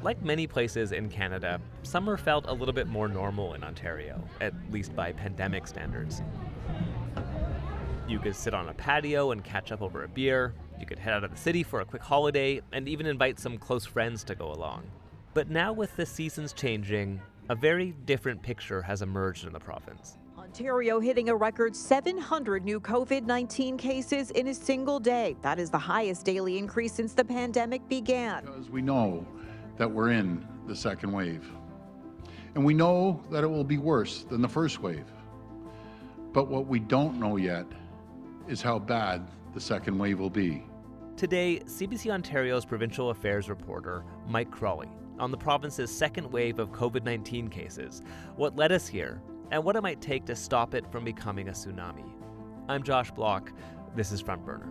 Like many places in Canada, summer felt a little bit more normal in Ontario, at least by pandemic standards. You could sit on a patio and catch up over a beer. You could head out of the city for a quick holiday and even invite some close friends to go along. But now with the seasons changing, a very different picture has emerged in the province. Ontario hitting a record 700 new COVID-19 cases in a single day. That is the highest daily increase since the pandemic began. Because we know that we're in the second wave. And we know that it will be worse than the first wave. But what we don't know yet is how bad the second wave will be. Today, CBC Ontario's provincial affairs reporter, Mike Crawley, on the province's second wave of COVID-19 cases, what led us here, and what it might take to stop it from becoming a tsunami. I'm Josh Block. This is Front Burner.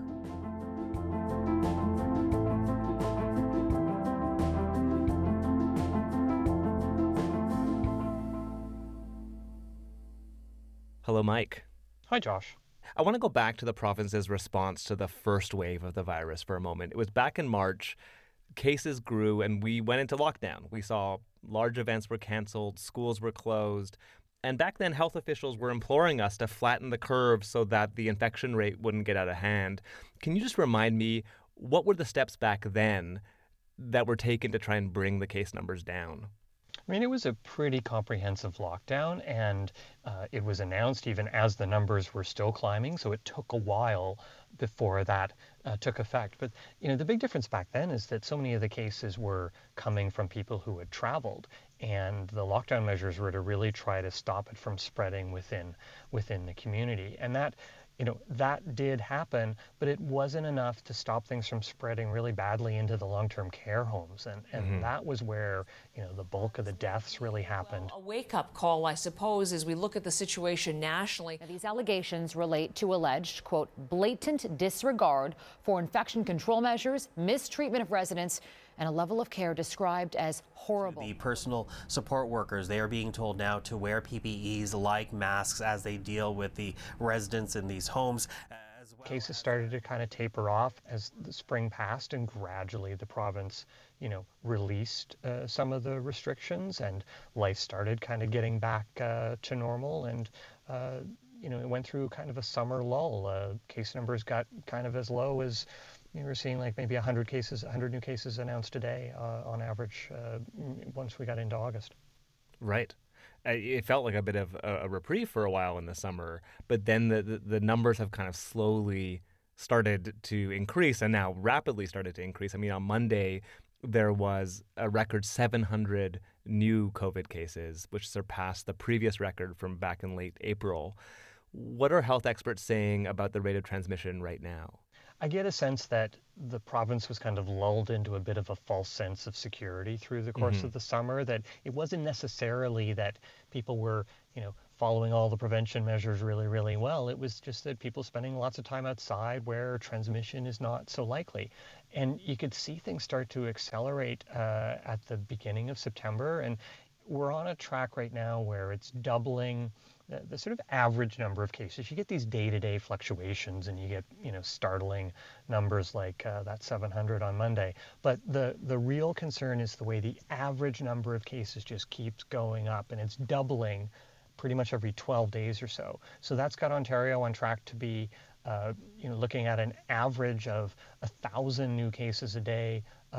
Hello, Mike. Hi, Josh. I want to go back to the province's response to the first wave of the virus for a moment. It was back in March. Cases grew and we went into lockdown. We saw large events were canceled, schools were closed. And back then, health officials were imploring us to flatten the curve so that the infection rate wouldn't get out of hand. Can you just remind me, what were the steps back then that were taken to try and bring the case numbers down? I mean, it was a pretty comprehensive lockdown, and it was announced even as the numbers were still climbing, so it took a while before that took effect. But, the big difference back then is that so many of the cases were coming from people who had traveled, and the lockdown measures were to really try to stop it from spreading within the community. And that did happen, but it wasn't enough to stop things from spreading really badly into the long-term care homes. And that was where, the bulk of the deaths really happened. Well, a wake-up call, I suppose, as we look at the situation nationally. Now, these allegations relate to alleged, quote, blatant disregard for infection control measures, mistreatment of residents, and a level of care described as horrible. The personal support workers, they are being told now to wear PPEs like masks as they deal with the residents in these homes. Cases started to kind of taper off as the spring passed, and gradually the province, released some of the restrictions, and life started kind of getting back to normal. And it went through kind of a summer lull. Case numbers got kind of as low as we're seeing, like maybe 100 new cases announced a day on average once we got into August. Right. It felt like a bit of a reprieve for a while in the summer, but then the numbers have kind of slowly started to increase, and now rapidly started to increase. I mean, on Monday, there was a record 700 new COVID cases, which surpassed the previous record from back in late April. What are health experts saying about the rate of transmission right now? I get a sense that the province was kind of lulled into a bit of a false sense of security through the course of the summer, that it wasn't necessarily that people were, following all the prevention measures really, really well. It was just that people spending lots of time outside where transmission is not so likely. And you could see things start to accelerate at the beginning of September. And we're on a track right now where it's doubling the sort of average number of cases. You get these day-to-day fluctuations, and you get, startling numbers like that 700 on Monday. But the real concern is the way the average number of cases just keeps going up, and it's doubling pretty much every 12 days or so. So that's got Ontario on track to be, looking at an average of 1,000 new cases a day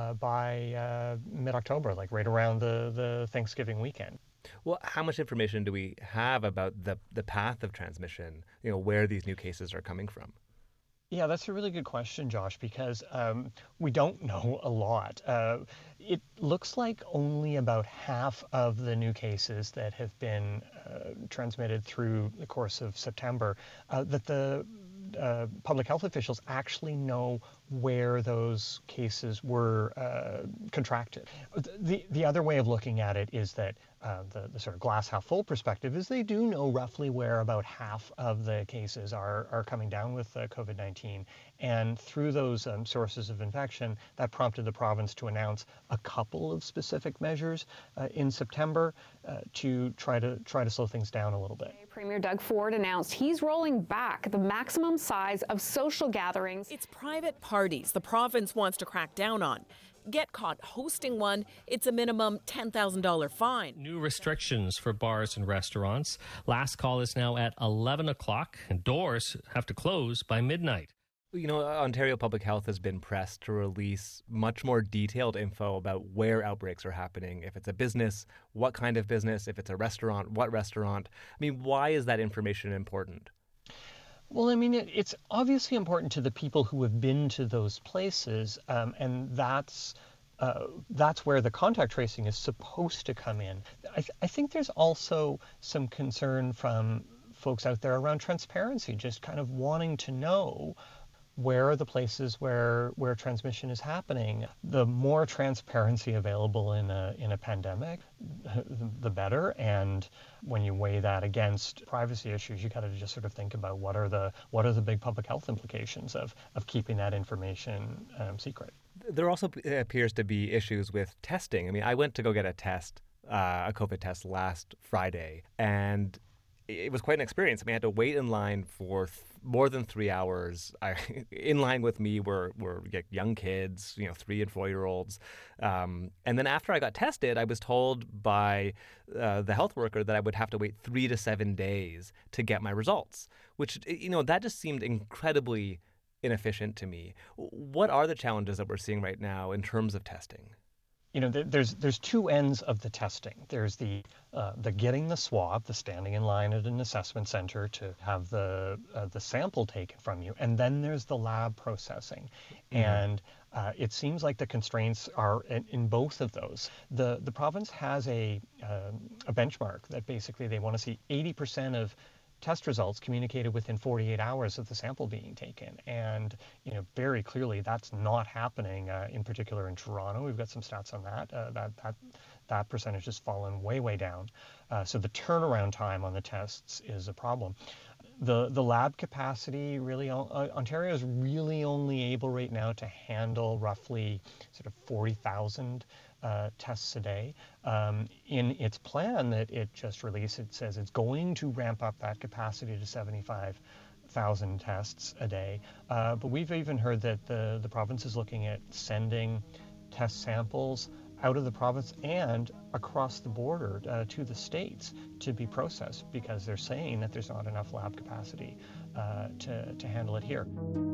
by mid-October, like right around the Thanksgiving weekend. Well, how much information do we have about the path of transmission, where these new cases are coming from? Yeah, that's a really good question, Josh, because we don't know a lot. It looks like only about half of the new cases that have been transmitted through the course of September, that the public health officials actually know where those cases were contracted. The other way of looking at it is that the sort of glass half full perspective is they do know roughly where about half of the cases are coming down with COVID-19. And through those sources of infection, that prompted the province to announce a couple of specific measures in September to try to slow things down a little bit. Premier Doug Ford announced he's rolling back the maximum size of social gatherings. It's private parties the province wants to crack down on. get caught hosting one, it's a minimum $10,000 fine. New restrictions for bars and restaurants. Last call is now at 11 o'clock, and doors have to close by midnight. You know, Ontario Public Health has been pressed to release much more detailed info about where outbreaks are happening. If it's a business, what kind of business? If it's a restaurant, what restaurant? I mean, why is that information important? Well, I mean, it's obviously important to the people who have been to those places, and that's where the contact tracing is supposed to come in. I think there's also some concern from folks out there around transparency, just kind of wanting to know where are the places where transmission is happening. The more transparency available in a pandemic, the better. And when you weigh that against privacy issues, you got to just sort of think about what are the big public health implications of keeping that information secret. There also appears to be issues with testing. I mean, I went to go get a test, a COVID test last Friday, and it was quite an experience. I mean, I had to wait in line for more than 3 hours. In line with me were young kids, 3 and 4-year-olds. And then after I got tested, I was told by the health worker that I would have to wait 3 to 7 days to get my results, which, that just seemed incredibly inefficient to me. What are the challenges that we're seeing right now in terms of testing? There's two ends of the testing. There's the getting the swab, the standing in line at an assessment center to have the sample taken from you, and then there's the lab processing. Mm-hmm. And it seems like the constraints are in both of those. The province has a benchmark that basically they want to see 80% of test results communicated within 48 hours of the sample being taken. And, very clearly that's not happening, in particular in Toronto. We've got some stats on that. That percentage has fallen way down. So the turnaround time on the tests is a problem. The lab capacity, really, Ontario is really only able right now to handle roughly sort of 40,000 tests a day. In its plan that it just released, it says it's going to ramp up that capacity to 75,000 tests a day. But we've even heard that the province is looking at sending test samples out of the province and across the border to the states to be processed, because they're saying that there's not enough lab capacity to handle it here.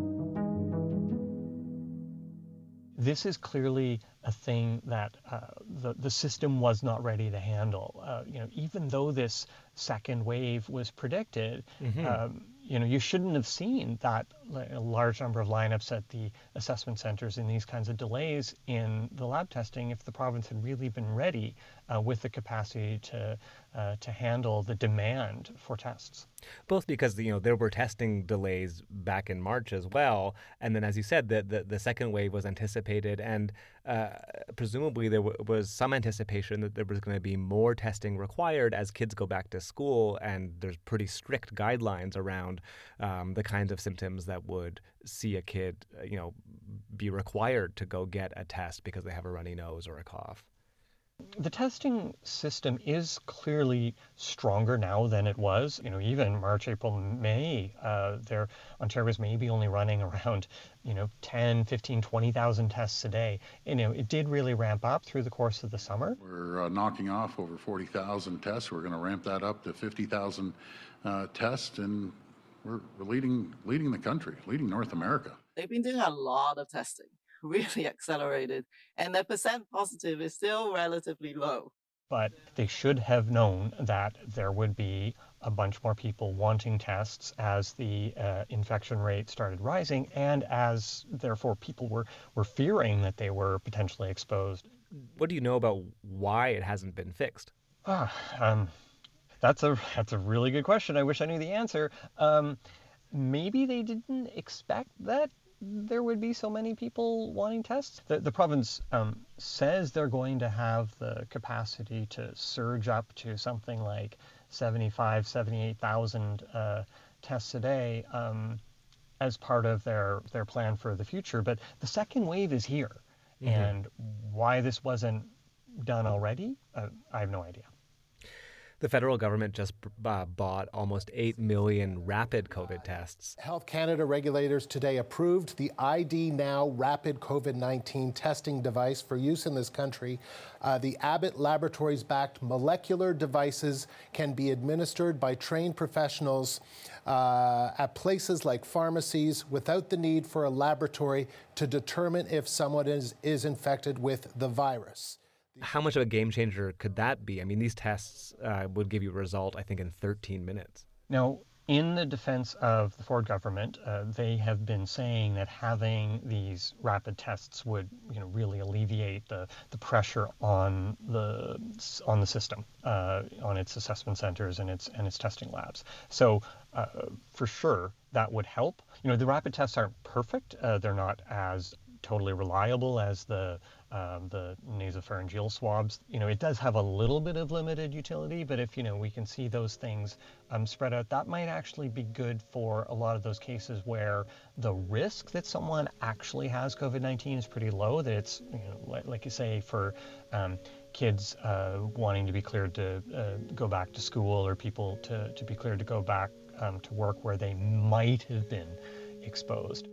This is clearly a thing that the system was not ready to handle. Even though this second wave was predicted, mm-hmm. You shouldn't have seen that large number of lineups at the assessment centers and these kinds of delays in the lab testing if the province had really been ready with the capacity to handle the demand for tests. Both because there were testing delays back in March as well, and then as you said, the second wave was anticipated, and presumably there was some anticipation that there was going to be more testing required as kids go back to school, and there's pretty strict guidelines around the kinds of symptoms that would see a kid, be required to go get a test because they have a runny nose or a cough. The testing system is clearly stronger now than it was. Even March, April, May, Ontario was maybe only running around, 10, 15, 20,000 tests a day. It did really ramp up through the course of the summer. We're knocking off over 40,000 tests. We're going to ramp that up to 50,000 tests, and we're leading the country, leading North America. They've been doing a lot of testing. Really accelerated, and the percent positive is still relatively low. But they should have known that there would be a bunch more people wanting tests as the infection rate started rising, and as therefore people were fearing that they were potentially exposed. What do you know about why it hasn't been fixed? That's a really good question. I wish I knew the answer. Maybe they didn't expect that there would be so many people wanting tests. The province says they're going to have the capacity to surge up to something like 75,000, 78,000 tests a day as part of their plan for the future. But the second wave is here. Mm-hmm. And why this wasn't done already, I have no idea. The federal government just bought almost 8 million rapid COVID tests. Health Canada regulators today approved the ID Now rapid COVID-19 testing device for use in this country. The Abbott Laboratories-backed molecular devices can be administered by trained professionals at places like pharmacies without the need for a laboratory to determine if someone is infected with the virus. How much of a game changer could that be? I mean, these tests would give you a result, I think, in 13 minutes. Now, in the defense of the Ford government, they have been saying that having these rapid tests would, really alleviate the pressure on the system, on its assessment centers and its testing labs. So, for sure, that would help. The rapid tests aren't perfect. They're not as totally reliable as the nasopharyngeal swabs. It does have a little bit of limited utility, but if, we can see those things spread out, that might actually be good for a lot of those cases where the risk that someone actually has COVID-19 is pretty low, that it's, like you say, for kids wanting to be cleared to go back to school, or people to be cleared to go back to work where they might have been exposed.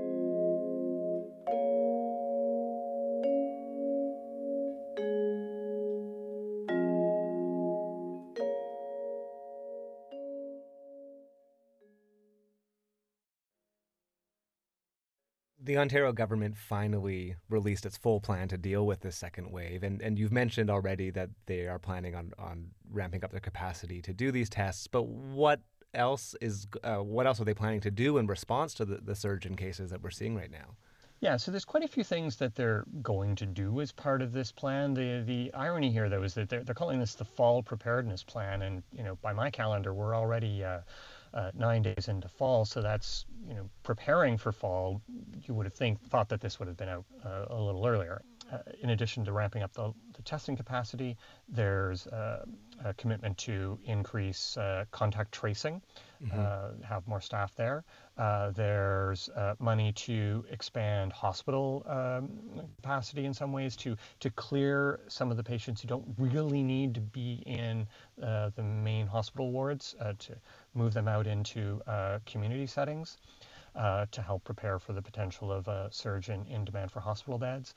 The Ontario government finally released its full plan to deal with this second wave. And you've mentioned already that they are planning on ramping up their capacity to do these tests. But what else are they planning to do in response to the surge in cases that we're seeing right now? Yeah, so there's quite a few things that they're going to do as part of this plan. The irony here, though, is that they're calling this the Fall Preparedness Plan. And, by my calendar, we're already 9 days into fall, so that's, preparing for fall. You would have thought that this would have been out a little earlier. In addition to ramping up the testing capacity, there's a commitment to increase contact tracing, have more staff there. There's money to expand hospital capacity in some ways to clear some of the patients who don't really need to be in the main hospital wards, to move them out into community settings to help prepare for the potential of a surge in demand for hospital beds.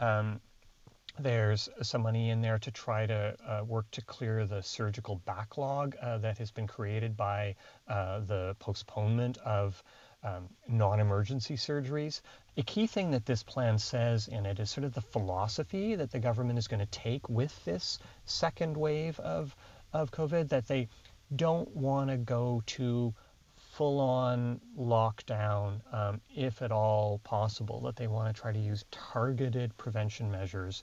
There's some money in there to try to work to clear the surgical backlog that has been created by the postponement of non-emergency surgeries. A key thing that this plan says in it is sort of the philosophy that the government is going to take with this second wave of COVID, that they don't want to go to full-on lockdown, if at all possible, that they want to try to use targeted prevention measures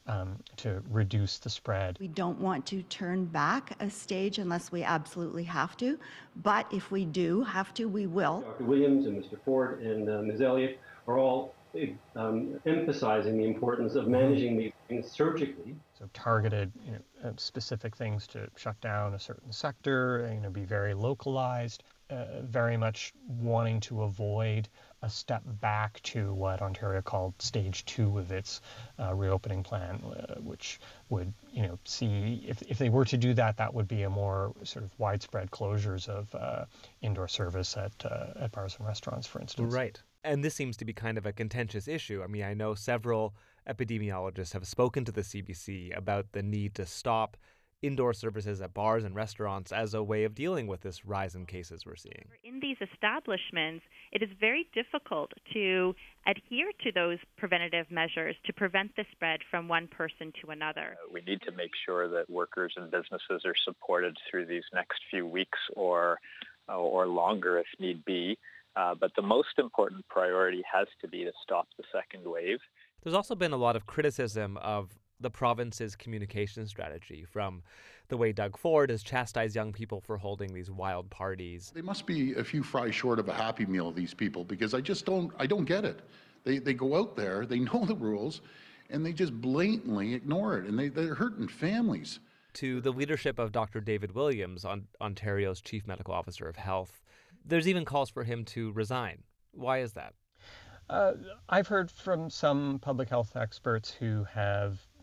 to reduce the spread. We don't want to turn back a stage unless we absolutely have to, but if we do have to, we will. Dr. Williams and Mr. Ford and Ms. Elliott are all emphasizing the importance of managing these things surgically. So targeted, specific things to shut down a certain sector, be very localized. Very much wanting to avoid a step back to what Ontario called stage 2 of its reopening plan, which would, see if they were to do that, that would be a more sort of widespread closures of indoor service at bars and restaurants, for instance. Right. And this seems to be kind of a contentious issue. I mean, I know several epidemiologists have spoken to the CBC about the need to stop indoor services at bars and restaurants as a way of dealing with this rise in cases we're seeing. In these establishments, it is very difficult to adhere to those preventative measures to prevent the spread from one person to another. We need to make sure that workers and businesses are supported through these next few weeks or longer if need be. But the most important priority has to be to stop the second wave. There's also been a lot of criticism of the province's communication strategy, from the way Doug Ford has chastised young people for holding these wild parties. They must be a few fries short of a Happy Meal, these people, because I don't get it. They go out there, they know the rules, and they just blatantly ignore it, and they're hurting families. To the leadership of Dr. David Williams, Ontario's Chief Medical Officer of Health, there's even calls for him to resign. Why is that? I've heard from some public health experts who have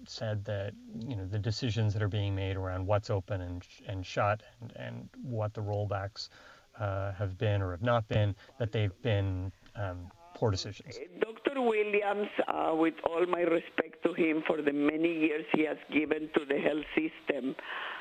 said that the decisions that are being made around what's open and shut and what the rollbacks have been or have not been, that they've been poor decisions. Dr. Williams, with all my respect to him for the many years he has given to the health system,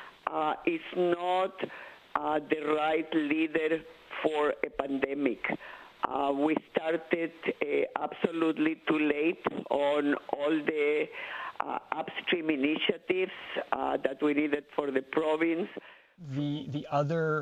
is not the right leader for a pandemic. We started absolutely too late on all the upstream initiatives that we needed for the province. The other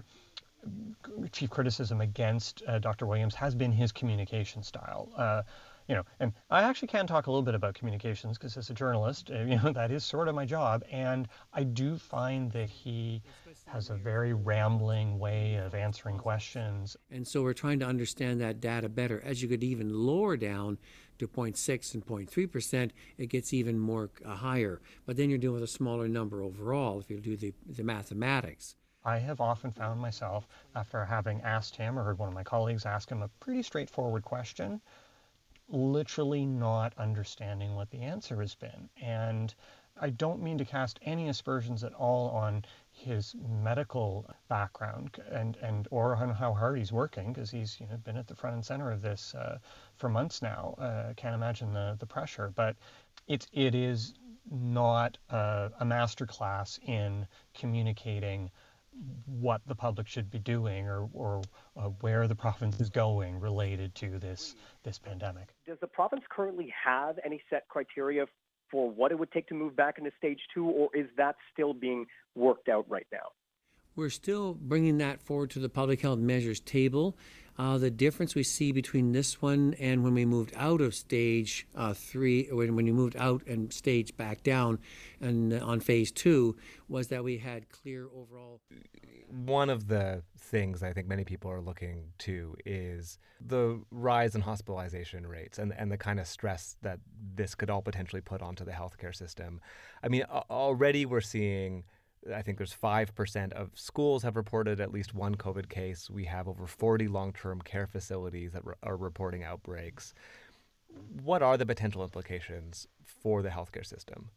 chief criticism against Dr. Williams has been his communication style. And I actually can talk a little bit about communications because as a journalist, that is sort of my job. And I do find that he has a very rambling way of answering questions. And so we're trying to understand that data better. As you could even lower down to 0.6 and 0.3%, it gets even more higher. But then you're dealing with a smaller number overall if you do the mathematics. I have often found myself, after having asked him or heard one of my colleagues ask him a pretty straightforward question, literally not understanding what the answer has been. And I don't mean to cast any aspersions at all on his medical background and or on how hard he's working, because he's been at the front and center of this for months now. Can't imagine the pressure, but it is not a masterclass in communicating what the public should be doing or where the province is going related to this pandemic. Does the province currently have any set criteria for what it would take to move back into stage 2, or is that still being worked out right now? We're still bringing that forward to the public health measures table. The difference we see between this one and when we moved out of stage 3, when you moved out and stage back down and on phase 2, was that we had clear overall. One of the things I think many people are looking to is the rise in hospitalization rates and the kind of stress that this could all potentially put onto the healthcare system. I mean, already we're seeing, I think there's 5% of schools have reported at least one COVID case. We have over 40 long-term care facilities that are reporting outbreaks. What are the potential implications for the healthcare system?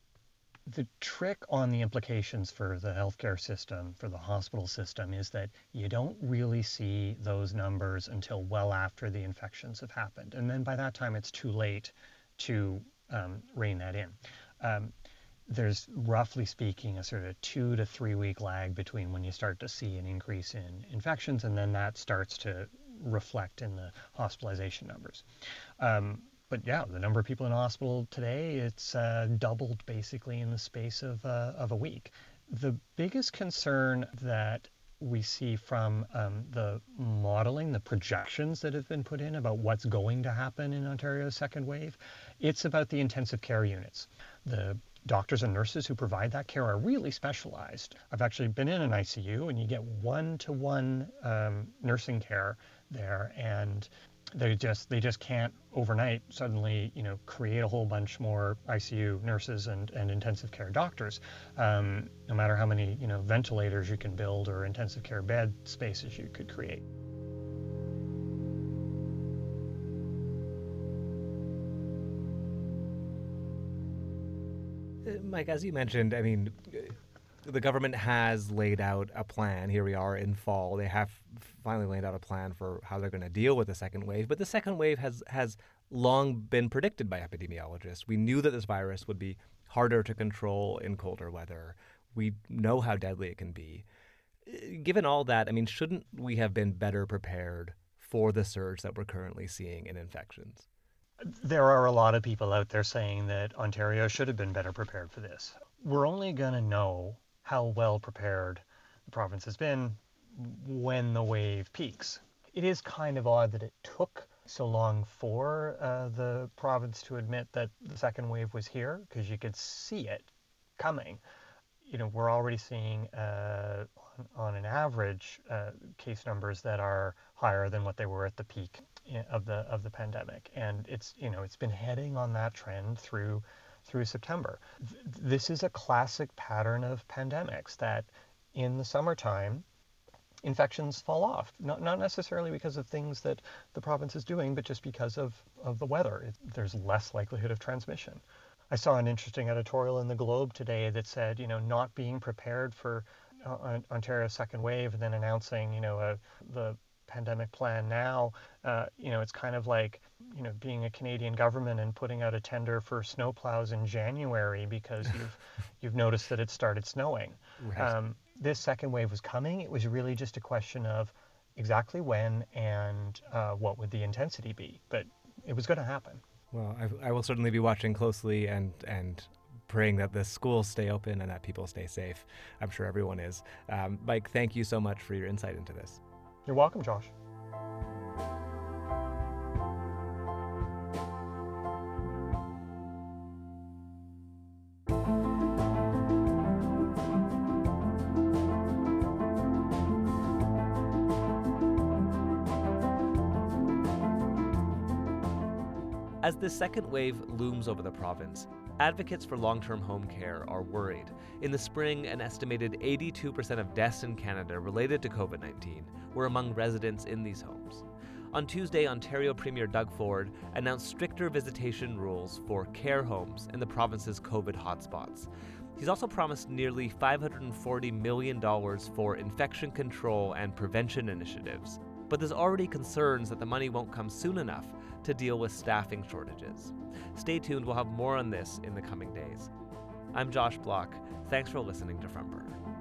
The trick on the implications for the healthcare system, for the hospital system, is that you don't really see those numbers until well after the infections have happened. And then by that time, it's too late to rein that in. There's, roughly speaking, a sort of 2 to 3 week lag between when you start to see an increase in infections, and then that starts to reflect in the hospitalization numbers. But yeah, the number of people in hospital today, it's doubled basically in the space of a week. The biggest concern that we see from the modeling, the projections that have been put in about what's going to happen in Ontario's second wave, it's about the intensive care units. The doctors and nurses who provide that care are really specialized. I've actually been in an ICU, and you get one-to-one nursing care there, and they just can't overnight suddenly create a whole bunch more ICU nurses and intensive care doctors. No matter how many ventilators you can build or intensive care bed spaces you could create. Mike, as you mentioned, I mean, the government has laid out a plan. Here we are in fall. They have finally laid out a plan for how they're going to deal with the second wave. But the second wave has long been predicted by epidemiologists. We knew that this virus would be harder to control in colder weather. We know how deadly it can be. Given all that, I mean, shouldn't we have been better prepared for the surge that we're currently seeing in infections? There are a lot of people out there saying that Ontario should have been better prepared for this. We're only going to know how well prepared the province has been when the wave peaks. It is kind of odd that it took so long for the province to admit that the second wave was here, because you could see it coming. We're already seeing on an average case numbers that are higher than what they were at the peak of the pandemic, and it's been heading on that trend through September. This is a classic pattern of pandemics, that in the summertime infections fall off, not necessarily because of things that the province is doing, but just because of the weather. There's less likelihood of transmission. I saw an interesting editorial in the Globe today that said, not being prepared for Ontario's second wave and then announcing, the pandemic plan now, it's kind of like, being a Canadian government and putting out a tender for snowplows in January because you've noticed that it started snowing. Right. This second wave was coming. It was really just a question of exactly when and what would the intensity be, but it was going to happen. Well, I will certainly be watching closely and praying that the schools stay open and that people stay safe. I'm sure everyone is. Mike, thank you so much for your insight into this. You're welcome, Josh. As this second wave looms over the province, advocates for long-term home care are worried. In the spring, an estimated 82% of deaths in Canada related to COVID-19 were among residents in these homes. On Tuesday, Ontario Premier Doug Ford announced stricter visitation rules for care homes in the province's COVID hotspots. He's also promised nearly $540 million for infection control and prevention initiatives. But there's already concerns that the money won't come soon enough to deal with staffing shortages. Stay tuned, we'll have more on this in the coming days. I'm Josh Block. Thanks for listening to Front Burner.